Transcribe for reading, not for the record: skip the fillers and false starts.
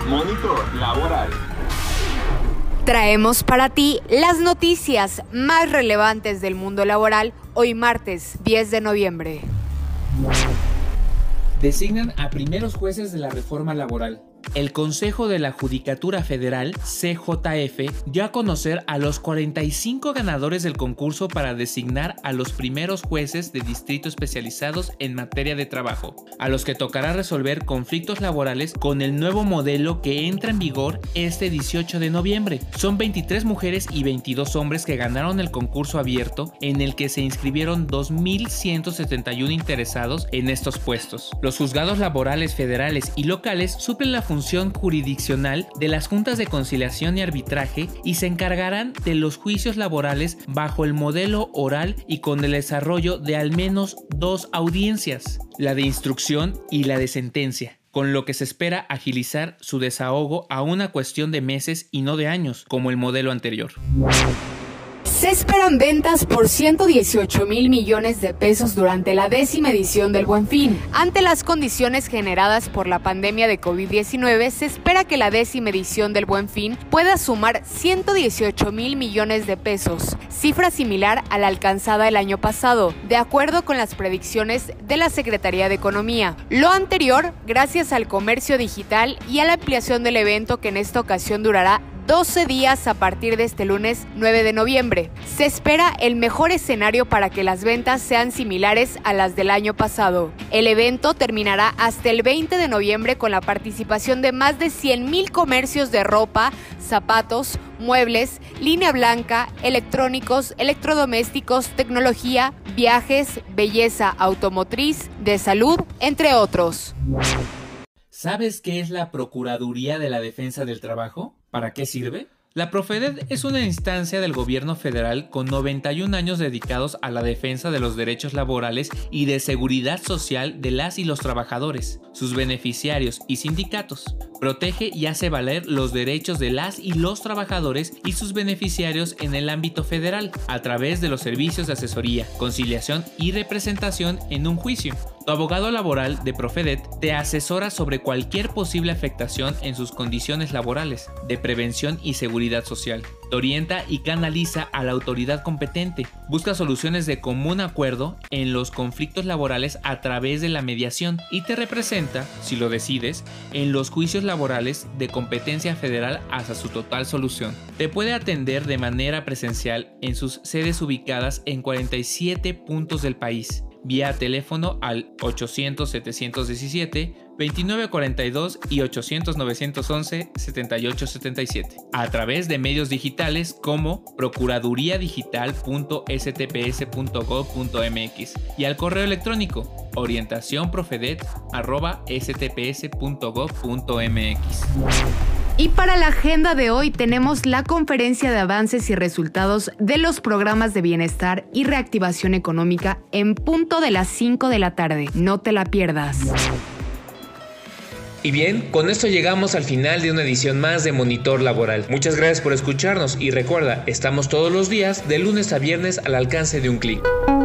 Monitor Laboral. Traemos para ti las noticias más relevantes del mundo laboral hoy martes 10 de noviembre. Designan a primeros jueces de la reforma laboral. El Consejo de la Judicatura Federal, CJF, dio a conocer a los 45 ganadores del concurso para designar a los primeros jueces de distrito especializados en materia de trabajo, a los que tocará resolver conflictos laborales con el nuevo modelo que entra en vigor este 18 de noviembre. Son 23 mujeres y 22 hombres que ganaron el concurso abierto, en el que se inscribieron 2.171 interesados en estos puestos. Los juzgados laborales federales y locales suplen la función jurisdiccional de las juntas de conciliación y arbitraje y se encargarán de los juicios laborales bajo el modelo oral y con el desarrollo de al menos 2 audiencias, la de instrucción y la de sentencia, con lo que se espera agilizar su desahogo a una cuestión de meses y no de años, como el modelo anterior. Se esperan ventas por 118,000 millones de pesos durante la 10ª edición del Buen Fin. Ante las condiciones generadas por la pandemia de COVID-19, se espera que la 10ª edición del Buen Fin pueda sumar 118,000 millones de pesos, cifra similar a la alcanzada el año pasado, de acuerdo con las predicciones de la Secretaría de Economía. Lo anterior, gracias al comercio digital y a la ampliación del evento que en esta ocasión durará 12 días a partir de este lunes 9 de noviembre. Se espera el mejor escenario para que las ventas sean similares a las del año pasado. El evento terminará hasta el 20 de noviembre con la participación de más de 100,000 comercios de ropa, zapatos, muebles, línea blanca, electrónicos, electrodomésticos, tecnología, viajes, belleza automotriz, de salud, entre otros. ¿Sabes qué es la Procuraduría de la Defensa del Trabajo? ¿Para qué sirve? La Profedet es una instancia del gobierno federal con 91 años dedicados a la defensa de los derechos laborales y de seguridad social de las y los trabajadores, sus beneficiarios y sindicatos. Protege y hace valer los derechos de las y los trabajadores y sus beneficiarios en el ámbito federal, a través de los servicios de asesoría, conciliación y representación en un juicio. Tu abogado laboral de Profedet te asesora sobre cualquier posible afectación en sus condiciones laborales, de prevención y seguridad social. Te orienta y canaliza a la autoridad competente. Busca soluciones de común acuerdo en los conflictos laborales a través de la mediación y te representa, si lo decides, en los juicios laborales de competencia federal hasta su total solución. Te puede atender de manera presencial en sus sedes ubicadas en 47 puntos del país, vía teléfono al 800-717-2942 y 800-911-7877, a través de medios digitales como procuraduriadigital.stps.gov.mx y al correo electrónico orientacionprofedet@stps.gov.mx. Y para la agenda de hoy tenemos la conferencia de avances y resultados de los programas de bienestar y reactivación económica en punto de las 5 de la tarde. No te la pierdas. Y bien, con esto llegamos al final de una edición más de Monitor Laboral. Muchas gracias por escucharnos y recuerda, estamos todos los días de lunes a viernes al alcance de un clic.